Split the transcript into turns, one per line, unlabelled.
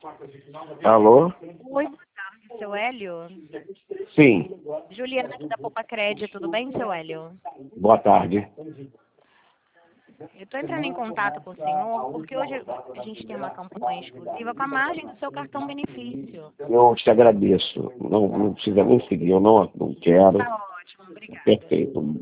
Alô?
Oi, boa tarde, seu Hélio.
Sim,
Juliana aqui da Poupa Crédito, tudo bem, seu Hélio?
boa tarde.
Eu estou entrando em contato com o senhor porque hoje a gente tem uma campanha exclusiva com a margem do seu cartão benefício.
Eu te agradeço. Não precisa nem seguir, eu não quero.
Tá ótimo, obrigada.
Perfeito.